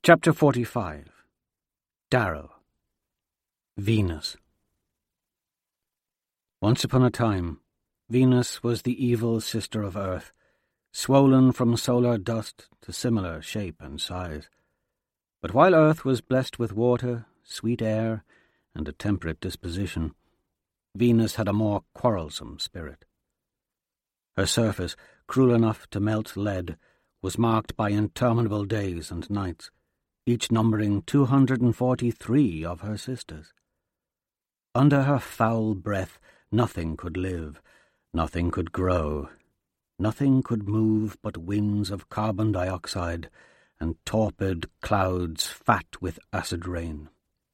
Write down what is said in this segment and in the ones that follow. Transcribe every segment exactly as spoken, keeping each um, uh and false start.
Chapter forty-five. Darrow. Venus. Once upon a time, Venus was the evil sister of Earth, swollen from solar dust to similar shape and size. But while Earth was blessed with water, sweet air, and a temperate disposition, Venus had a more quarrelsome spirit. Her surface, cruel enough to melt lead, was marked by interminable days and nights, each numbering two hundred and forty-three of her sisters. Under her foul breath nothing could live, nothing could grow, nothing could move but winds of carbon dioxide and torpid clouds fat with acid rain.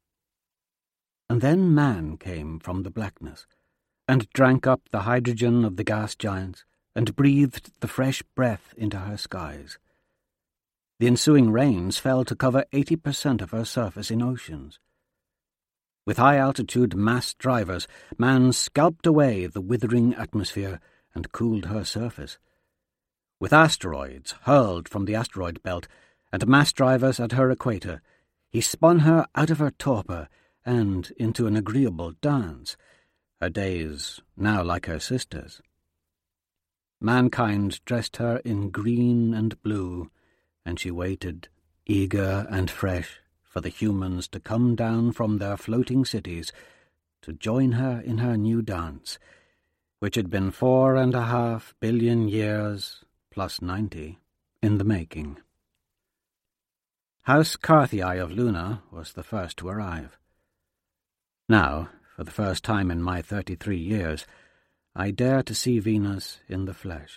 And then man came from the blackness, and drank up the hydrogen of the gas giants, and breathed the fresh breath into her skies. The ensuing rains fell to cover eighty percent of her surface in oceans. With high-altitude mass drivers, man scalped away the withering atmosphere and cooled her surface. With asteroids hurled from the asteroid belt and mass drivers at her equator, he spun her out of her torpor and into an agreeable dance, her days now like her sisters. Mankind dressed her in green and blue, and she waited, eager and fresh, for the humans to come down from their floating cities to join her in her new dance, which had been four and a half billion years, plus ninety, in the making. House Carthae of Luna was the first to arrive. Now, for the first time in my thirty-three years, I dare to see Venus in the flesh.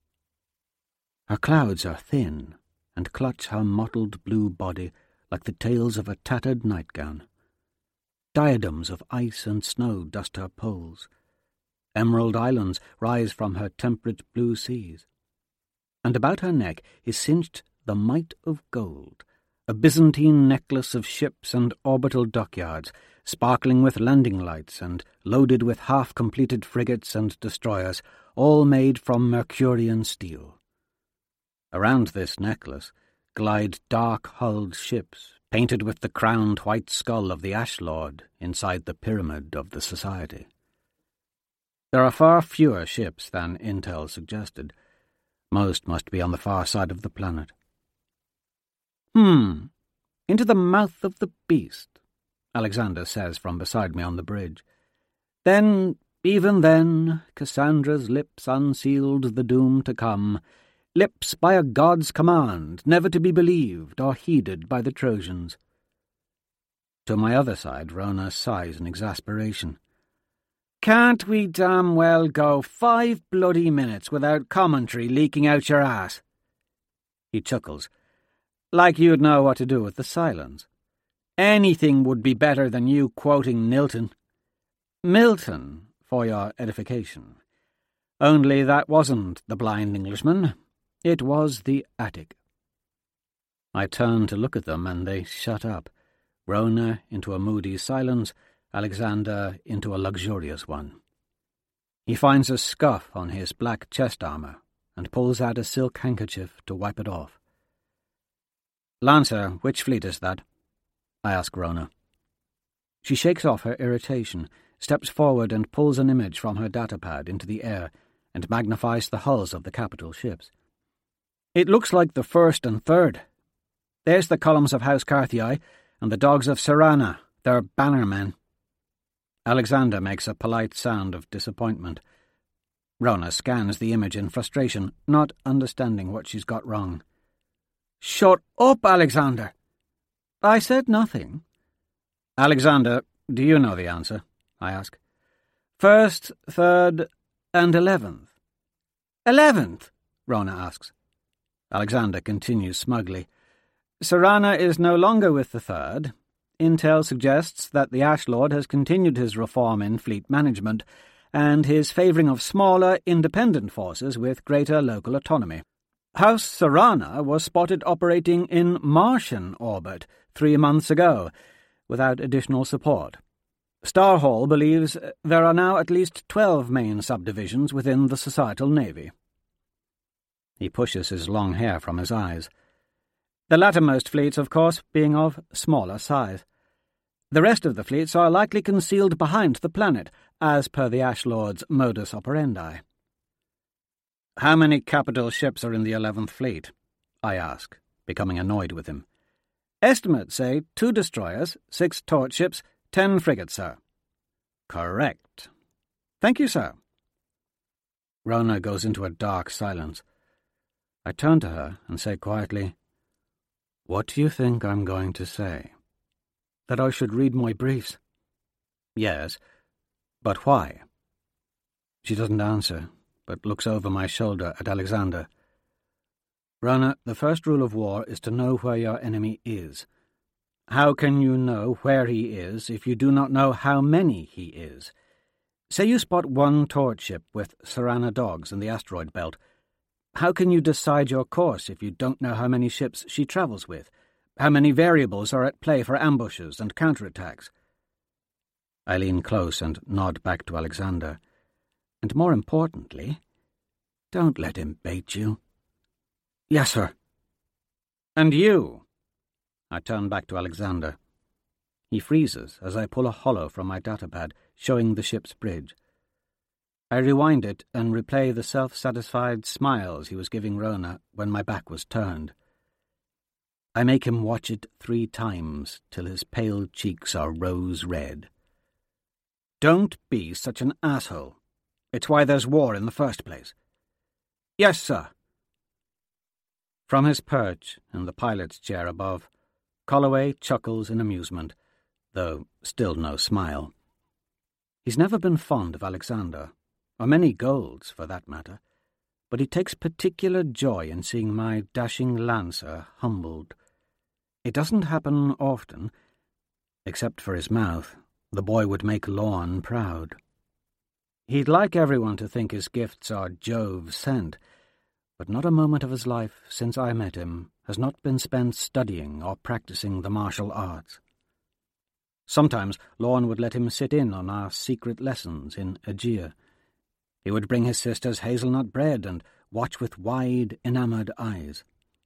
Her clouds are thin, and clutch her mottled blue body like the tails of a tattered nightgown. Diadems of ice and snow dust her poles. Emerald islands rise from her temperate blue seas. And about her neck is cinched the might of gold, a Byzantine necklace of ships and orbital dockyards, sparkling with landing lights and loaded with half-completed frigates and destroyers, all made from Mercurian steel. Around this necklace glide dark-hulled ships, painted with the crowned white skull of the Ash Lord inside the pyramid of the Society. There are far fewer ships than Intel suggested. Most must be on the far side of the planet. Hmm, into the mouth of the beast, Alexander says from beside me on the bridge. Then, even then, Cassandra's lips unsealed the doom to come, lips by a god's command, never to be believed or heeded by the Trojans. To my other side, Rona sighs in exasperation. Can't we damn well go five bloody minutes without commentary leaking out your ass? He chuckles. Like you'd know what to do with the silence. Anything would be better than you quoting Milton. Milton, for your edification. Only that wasn't the blind Englishman. It was the attic. I turn to look at them, and they shut up. Rona into a moody silence, Alexander into a luxurious one. He finds a scuff on his black chest armour, and pulls out a silk handkerchief to wipe it off. Lancer, which fleet is that? I ask Rona. She shakes off her irritation, steps forward and pulls an image from her datapad into the air, and magnifies the hulls of the capital ships. It looks like the first and third. There's the columns of House Carthae, and the dogs of Serana, their bannermen. Alexander makes a polite sound of disappointment. Rona scans the image in frustration, not understanding what she's got wrong. Shut up, Alexander! I said nothing. Alexander, do you know the answer? I ask. First, third, and eleventh. Eleventh? Rona asks. Alexander continues smugly. Serana is no longer with the third. Intel suggests that the Ash Lord has continued his reform in fleet management, and his favouring of smaller, independent forces with greater local autonomy. House Serana was spotted operating in Martian orbit three months ago, without additional support. Starhall believes there are now at least twelve main subdivisions within the societal navy. He pushes his long hair from his eyes. The lattermost fleets, of course, being of smaller size. The rest of the fleets are likely concealed behind the planet, as per the Ash Lord's modus operandi. "How many capital ships are in the eleventh Fleet?" I ask, becoming annoyed with him. "Estimates say two destroyers, six torch ships, ten frigates, sir." "Correct. Thank you, sir." Rona goes into a dark silence. I turn to her and say quietly, "What do you think I'm going to say?" "That I should read my briefs." "Yes, but why?" She doesn't answer, but looks over my shoulder at Alexander. "Rona, the first rule of war is to know where your enemy is. How can you know where he is if you do not know how many he is? Say you spot one torch ship with Serana dogs in the asteroid belt. How can you decide your course if you don't know how many ships she travels with? How many variables are at play for ambushes and counterattacks?" I lean close and nod back to Alexander. And more importantly, don't let him bait you. "Yes, sir." "And you?" I turn back to Alexander. He freezes as I pull a holo from my datapad, showing the ship's bridge. I rewind it and replay the self-satisfied smiles he was giving Rona when my back was turned. I make him watch it three times till his pale cheeks are rose-red. "Don't be such an asshole. It's why there's war in the first place." "Yes, sir." From his perch in the pilot's chair above, Colloway chuckles in amusement, though still no smile. He's never been fond of Alexander, or many Golds for that matter, but he takes particular joy in seeing my dashing lancer humbled. It doesn't happen often. Except for his mouth, the boy would make Lorne proud. He'd like everyone to think his gifts are Jove sent, but not a moment of his life since I met him has not been spent studying or practicing the martial arts. Sometimes Lorne would let him sit in on our secret lessons in Aegea. He would bring his sisters hazelnut bread and watch with wide, enamoured eyes.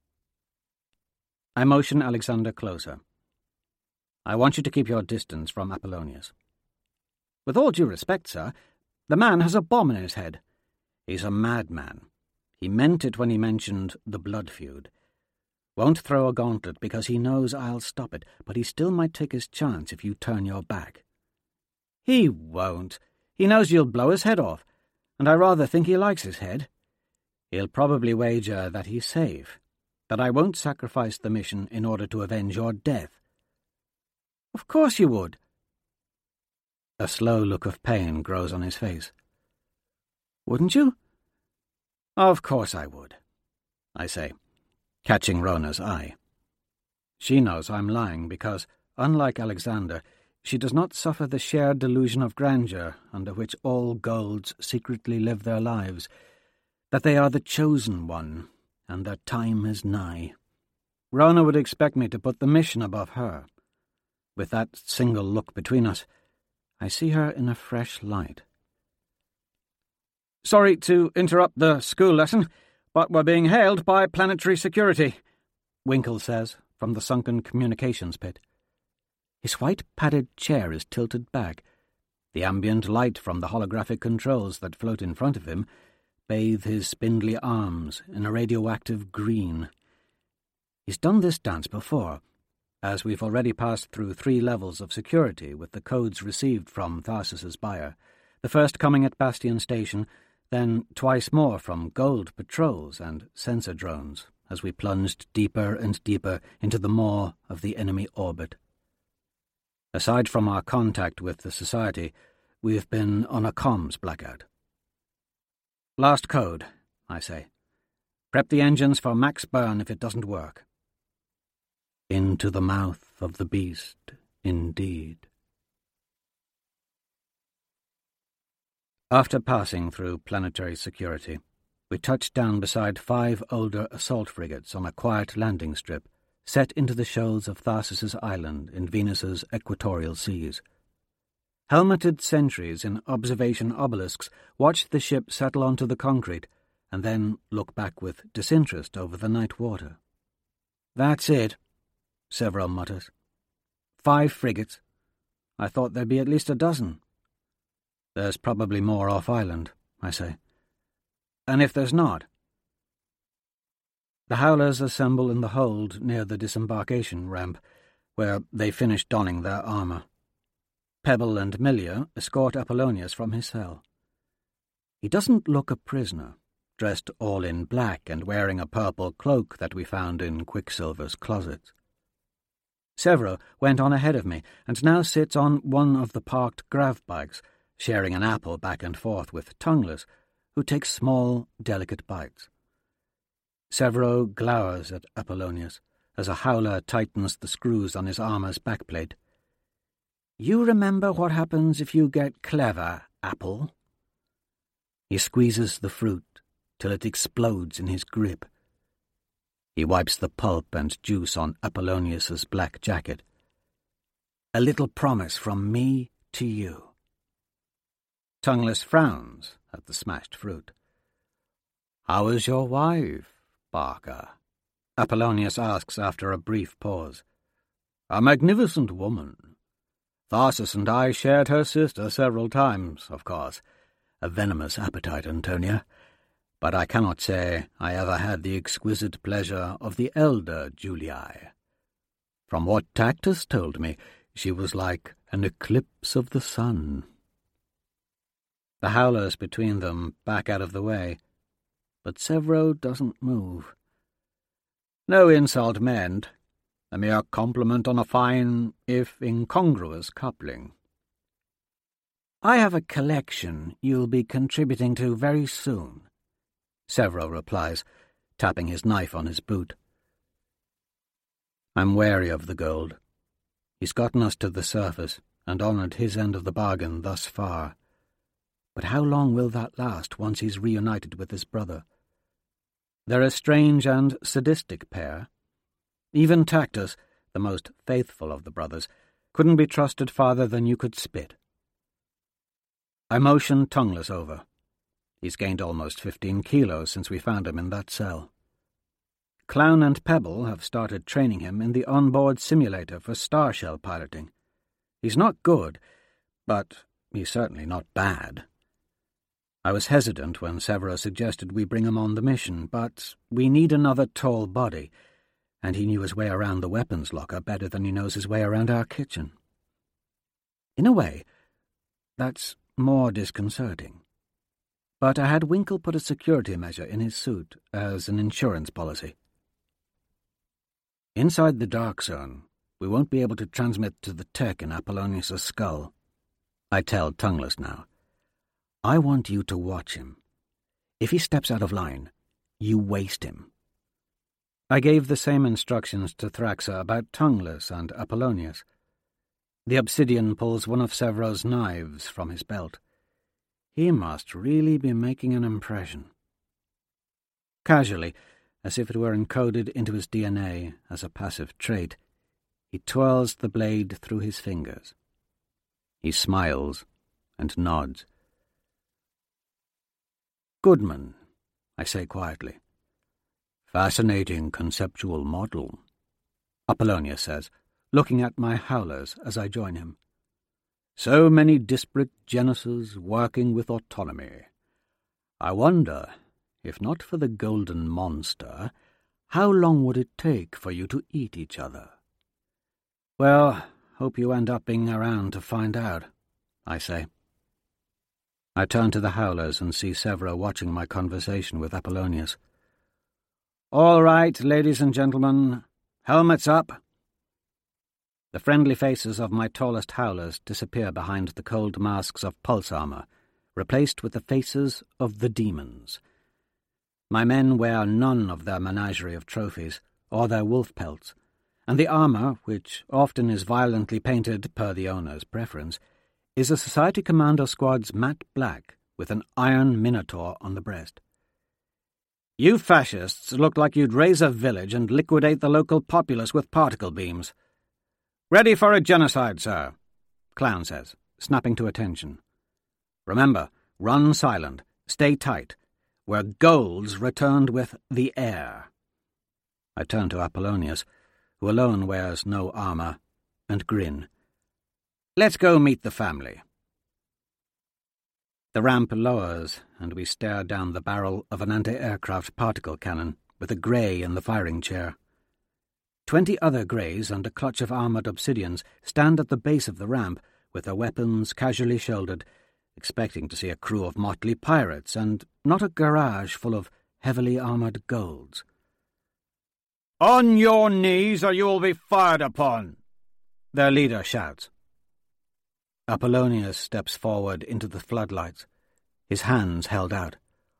I motion Alexander closer. "I want you to keep your distance from Apollonius." "With all due respect, sir, the man has a bomb in his head." "He's a madman. He meant it when he mentioned the blood feud. Won't throw a gauntlet because he knows I'll stop it, but he still might take his chance if you turn your back." "He won't. He knows you'll blow his head off, and I rather think he likes his head. He'll probably wager that he's safe, that I won't sacrifice the mission in order to avenge your death." "Of course you would." A slow look of pain grows on his face. "Wouldn't you?" "Of course I would," I say, catching Rona's eye. She knows I'm lying because, unlike Alexander, she does not suffer the shared delusion of grandeur under which all Golds secretly live their lives, that they are the chosen one, and their time is nigh. Rona would expect me to put the mission above her. With that single look between us, I see her in a fresh light. "Sorry to interrupt the school lesson, but we're being hailed by planetary security," Winkle says from the sunken communications pit. His white padded chair is tilted back. The ambient light from the holographic controls that float in front of him bathe his spindly arms in a radioactive green. He's done this dance before, as we've already passed through three levels of security with the codes received from Tharsus's buyer, the first coming at Bastion Station, then twice more from Gold patrols and sensor drones as we plunged deeper and deeper into the maw of the enemy orbit. Aside from our contact with the Society, we've been on a comms blackout. "Last code," I say. "Prep the engines for max burn if it doesn't work." Into the mouth of the beast, indeed. After passing through planetary security, we touched down beside five older assault frigates on a quiet landing strip set into the shoals of Tharsus's island in Venus's equatorial seas. Helmeted sentries in observation obelisks watched the ship settle onto the concrete and then look back with disinterest over the night water. "That's it," Severo mutters. "Five frigates. I thought there'd be at least a dozen." "There's probably more off-island," I say. "And if there's not?" The howlers assemble in the hold near the disembarkation ramp, where they finish donning their armour. Pebble and Milia escort Apollonius from his cell. He doesn't look a prisoner, dressed all in black and wearing a purple cloak that we found in Quicksilver's closets. Severo went on ahead of me and now sits on one of the parked grav bikes, sharing an apple back and forth with Tongueless, who takes small, delicate bites. Severo glowers at Apollonius as a howler tightens the screws on his armour's backplate. "You remember what happens if you get clever, Apple?" He squeezes the fruit till it explodes in his grip. He wipes the pulp and juice on Apollonius's black jacket. "A little promise from me to you." Tongueless frowns at the smashed fruit. "How is your wife, Barker?" Apollonius asks after a brief pause. "A magnificent woman. Tharsis and I shared her sister several times, of course. A venomous appetite, Antonia. But I cannot say I ever had the exquisite pleasure of the elder Julii. From what Tactus told me, she was like an eclipse of the sun." The howlers between them back out of the way, but Severo doesn't move. "No insult meant. A mere compliment on a fine, if incongruous, coupling." "I have a collection you'll be contributing to very soon," Severo replies, tapping his knife on his boot. I'm wary of the gold. He's gotten us to the surface and honoured his end of the bargain thus far. But how long will that last once he's reunited with his brother? They're a strange and sadistic pair. Even Tactus, the most faithful of the brothers, couldn't be trusted farther than you could spit. I motion Tongueless over. He's gained almost fifteen kilos since we found him in that cell. Clown and Pebble have started training him in the onboard simulator for starshell piloting. He's not good, but he's certainly not bad. I was hesitant when Severo suggested we bring him on the mission, but we need another tall body, and he knew his way around the weapons locker better than he knows his way around our kitchen. In a way, that's more disconcerting. But I had Winkle put a security measure in his suit as an insurance policy. Inside the dark zone, we won't be able to transmit to the tech in Apollonius' skull. I tell Tongueless now. I want you to watch him. If he steps out of line, you waste him. I gave the same instructions to Thraxa about Tongueless and Apollonius. The obsidian pulls one of Severo's knives from his belt. He must really be making an impression. Casually, as if it were encoded into his D N A as a passive trait, he twirls the blade through his fingers. He smiles and nods. "Goodman," I say quietly. "Fascinating conceptual model," Apollonius says, looking at my howlers as I join him. "So many disparate genuses working with autonomy. I wonder, if not for the golden monster, how long would it take for you to eat each other?" "Well, hope you end up being around to find out," I say. I turn to the howlers and see Severo watching my conversation with Apollonius. "All right, ladies and gentlemen, helmets up." The friendly faces of my tallest howlers disappear behind the cold masks of pulse armour, replaced with the faces of the demons. My men wear none of their menagerie of trophies, or their wolf pelts, and the armour, which often is violently painted per the owner's preference, is a Society Commando Squad's matte black with an iron minotaur on the breast. "You fascists look like you'd raise a village and liquidate the local populace with particle beams." "Ready for a genocide, sir," Clown says, snapping to attention. "Remember, run silent, stay tight. We're goals returned with the air." I turn to Apollonius, who alone wears no armour, and grin. "Let's go meet the family." The ramp lowers, and we stare down the barrel of an anti-aircraft particle cannon with a grey in the firing chair. Twenty other greys and a clutch of armoured obsidians stand at the base of the ramp with their weapons casually shouldered, expecting to see a crew of motley pirates and not a garage full of heavily armoured golds. "On your knees or you will be fired upon," their leader shouts. Apollonius steps forward into the floodlights, his hands held out.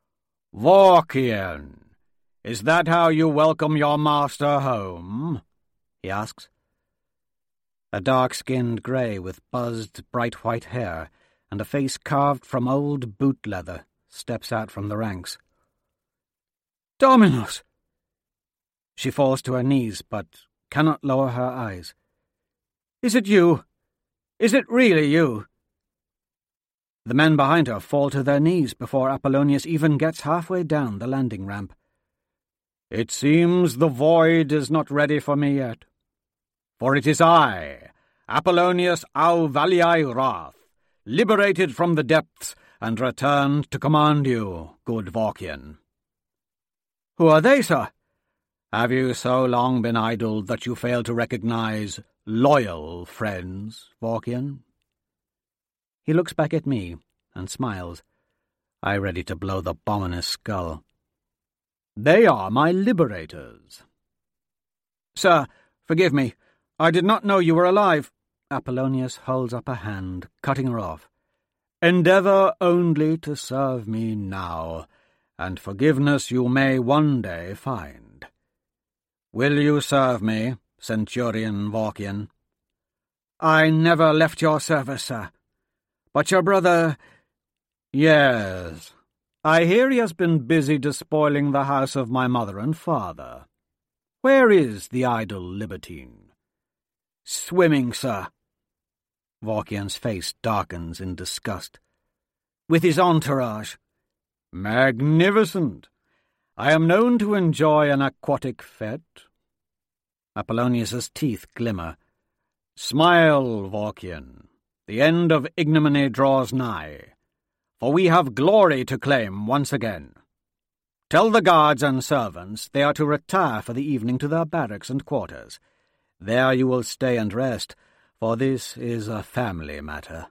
"Vorkian, is that how you welcome your master home?" he asks. A dark-skinned grey with buzzed, bright white hair and a face carved from old boot leather steps out from the ranks. "Dominus!" She falls to her knees, but cannot lower her eyes. "Is it you? Is it really you?" The men behind her fall to their knees before Apollonius even gets halfway down the landing ramp. "It seems the void is not ready for me yet. For it is I, Apollonius Auvaliae Wrath, liberated from the depths and returned to command you, good Vorkian." "Who are they, sir?" "Have you so long been idle that you fail to recognize loyal friends, Vorkian?" He looks back at me and smiles, I ready to blow the bomb in his skull. "They are my liberators." "Sir, forgive me. I did not know you were alive." Apollonius holds up a hand, cutting her off. "Endeavour only to serve me now, and forgiveness you may one day find. Will you serve me, Centurion Vorkian?" "I never left your service, sir. But your brother—" "Yes. I hear he has been busy despoiling the house of my mother and father. Where is the idle libertine?" "Swimming, sir." Vorkian's face darkens in disgust. "With his entourage." "Magnificent! I am known to enjoy an aquatic fete." Apollonius's teeth glimmer. "Smile, Vorkian. The end of ignominy draws nigh, for we have glory to claim once again. Tell the guards and servants they are to retire for the evening to their barracks and quarters. There you will stay and rest, for this is a family matter."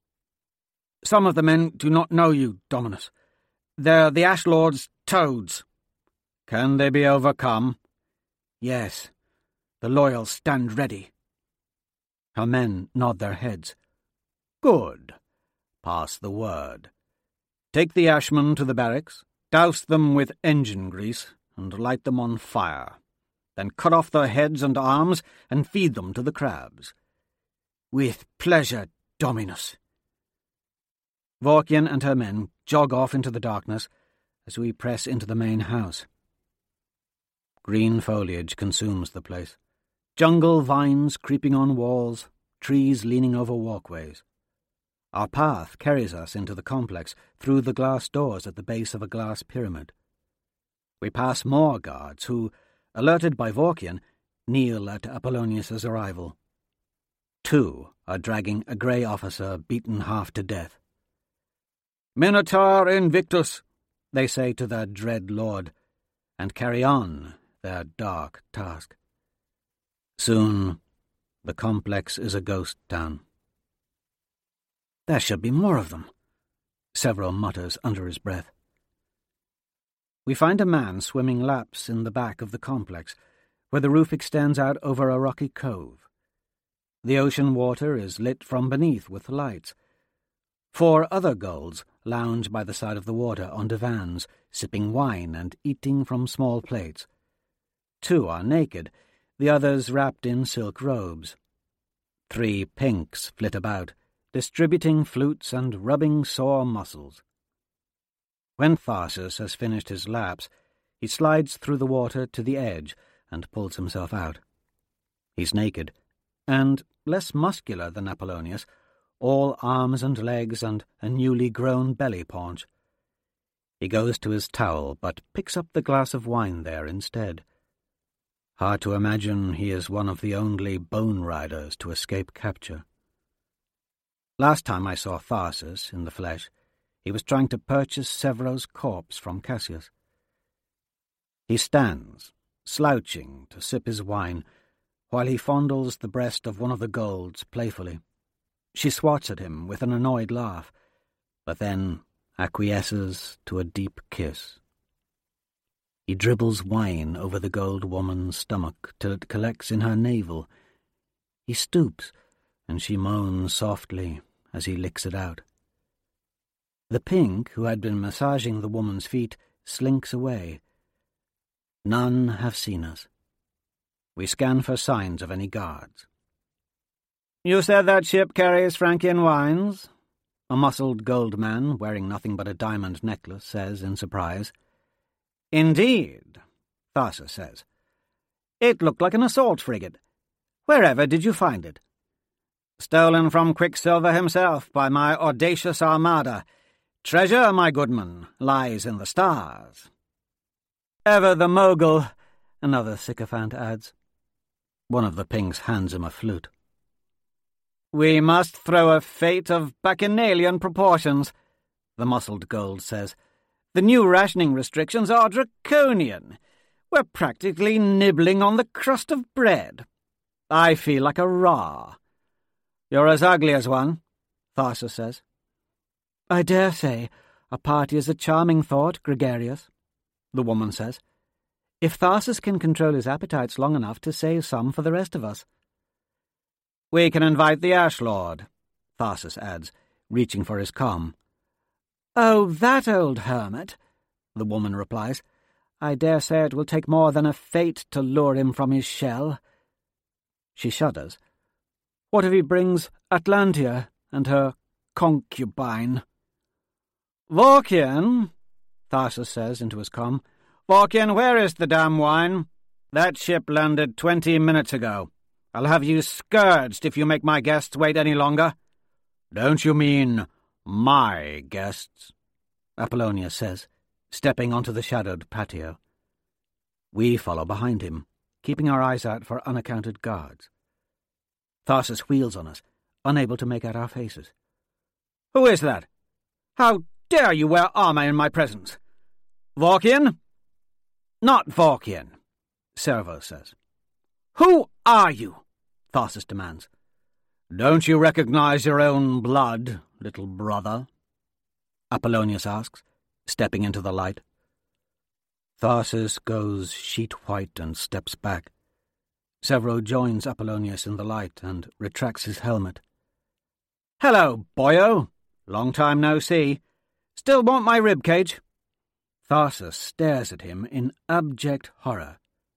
"Some of the men do not know you, Dominus. They're the Ash Lord's toads." "Can they be overcome?" "Yes. The loyal stand ready." Her men nod their heads. "Good. Pass the word. Take the Ashmen to the barracks, douse them with engine grease, and light them on fire. Then cut off their heads and arms and feed them to the crabs." "With pleasure, Dominus." Vorkian and her men jog off into the darkness as we press into the main house. Green foliage consumes the place. Jungle vines creeping on walls, trees leaning over walkways. Our path carries us into the complex through the glass doors at the base of a glass pyramid. We pass more guards who, alerted by Vorkian, kneel at Apollonius's arrival. Two are dragging a grey officer beaten half to death. "Minotaur Invictus," they say to their dread lord, and carry on their dark task. Soon the complex is a ghost town. "There should be more of them," Severo mutters under his breath. We find a man swimming laps in the back of the complex, where the roof extends out over a rocky cove. The ocean water is lit from beneath with lights. Four other gulls lounge by the side of the water on divans, sipping wine and eating from small plates. Two are naked, the others wrapped in silk robes. Three pinks flit about, distributing flutes and rubbing sore muscles. When Tharsis has finished his laps, he slides through the water to the edge and pulls himself out. He's naked, and less muscular than Apollonius, all arms and legs and a newly grown belly paunch. He goes to his towel, but picks up the glass of wine there instead. Hard to imagine he is one of the only bone riders to escape capture. Last time I saw Tharsis in the flesh, he was trying to purchase Severo's corpse from Cassius. He stands, slouching to sip his wine, while he fondles the breast of one of the golds playfully. She swats at him with an annoyed laugh, but then acquiesces to a deep kiss. He dribbles wine over the gold woman's stomach till it collects in her navel. He stoops, and she moans softly as he licks it out. The pink, who had been massaging the woman's feet, slinks away. None have seen us. We scan for signs of any guards. "You said that ship carries Frankian wines?" a muscled gold man, wearing nothing but a diamond necklace, says in surprise. "Indeed," Tharsis says. "It looked like an assault frigate. Wherever did you find it?" "Stolen from Quicksilver himself by my audacious armada. Treasure, my goodman, lies in the stars." "Ever the mogul," another sycophant adds. One of the pinks hands him a flute. "We must throw a fete of bacchanalian proportions," the muscled gold says. "The new rationing restrictions are draconian. We're practically nibbling on the crust of bread. I feel like a Ra." "You're as ugly as one," Tharsis says. "I dare say a party is a charming thought, Gregarious," the woman says, "if Tharsis can control his appetites long enough to save some for the rest of us." "We can invite the Ash Lord," Tharsis adds, reaching for his comm. "Oh, that old hermit," the woman replies. "I dare say it will take more than a fate to lure him from his shell." She shudders. "What if he brings Atlantia and her concubine?" "Vorkian," Tharsis says into his comm. "Vorkian, where is the damn wine? That ship landed twenty minutes ago. I'll have you scourged if you make my guests wait any longer." "Don't you mean my guests?" Apollonia says, stepping onto the shadowed patio. We follow behind him, keeping our eyes out for unaccounted guards. Tharsis wheels on us, unable to make out our faces. "Who is that? How dare you wear armour in my presence? Vorkian?" "Not Vorkian," Servo says. "Who are you?" Tharsis demands. "Don't you recognize your own blood, little brother?" Apollonius asks, stepping into the light. Tharsis goes sheet-white and steps back. Severo joins Apollonius in the light and retracts his helmet. "Hello, boyo. Long time no see. Still want my ribcage?" Tharsis stares at him in abject horror.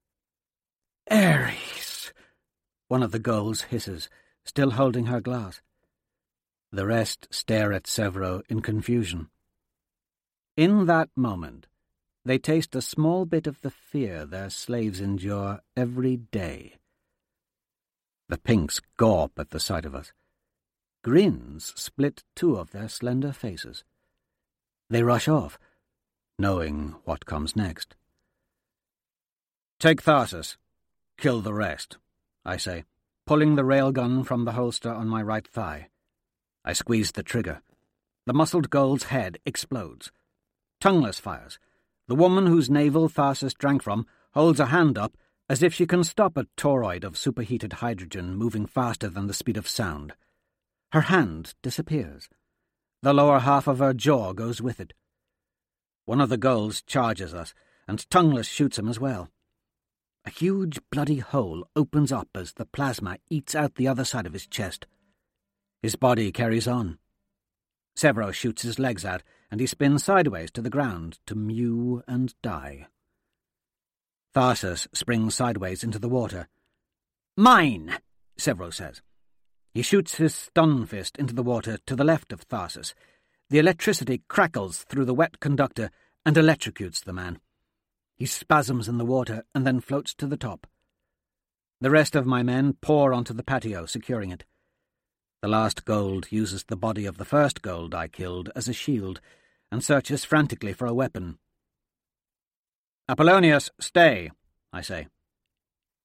"Ares!" one of the golds hisses, still holding her glass. The rest stare at Severo in confusion. In that moment, they taste a small bit of the fear their slaves endure every day. The pinks gawp at the sight of us. Grins split two of their slender faces. They rush off, knowing what comes next. "Take Tharsis. Kill the rest," I say, pulling the railgun from the holster on my right thigh. I squeeze the trigger. The muscled gold's head explodes. Tongueless fires. The woman whose navel Tharsis drank from holds a hand up as if she can stop a toroid of superheated hydrogen moving faster than the speed of sound. Her hand disappears. The lower half of her jaw goes with it. One of the golds charges us, and Tongueless shoots him as well. A huge bloody hole opens up as the plasma eats out the other side of his chest. His body carries on. Severo shoots his legs out, and he spins sideways to the ground to mew and die. Tharsis springs sideways into the water. "Mine!" Severo says. He shoots his stun fist into the water to the left of Tharsis. The electricity crackles through the wet conductor and electrocutes the man. He spasms in the water and then floats to the top. The rest of my men pour onto the patio, securing it. The last gold uses the body of the first gold I killed as a shield and searches frantically for a weapon. "Apollonius, stay," I say.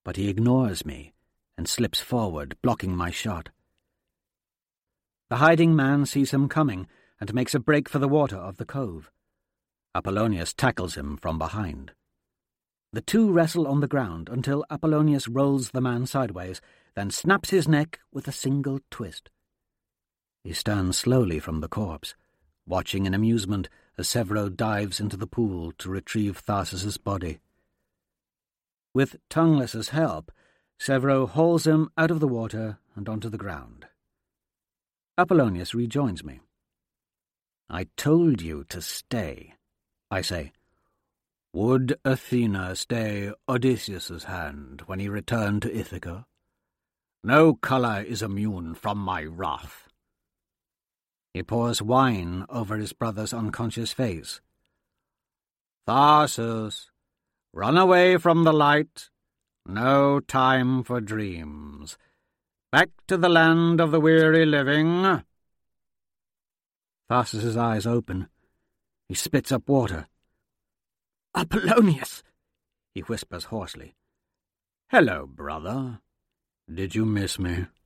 but he ignores me and slips forward, blocking my shot. The hiding man sees him coming and makes a break for the water of the cove. Apollonius tackles him from behind. The two wrestle on the ground until Apollonius rolls the man sideways, then snaps his neck with a single twist. He stands slowly from the corpse, watching in amusement as Severo dives into the pool to retrieve Tharsus's body. With Tongueless's help, Severo hauls him out of the water and onto the ground. Apollonius rejoins me. "I told you to stay," I say. "Would Athena stay Odysseus's hand when he returned to Ithaca? No colour is immune from my wrath." He pours wine over his brother's unconscious face. "Tharsus, run away from the light. No time for dreams. Back to the land of the weary living." Tharsus's eyes open. He spits up water. "Apollonius!" he whispers hoarsely. "Hello, brother. Did you miss me?"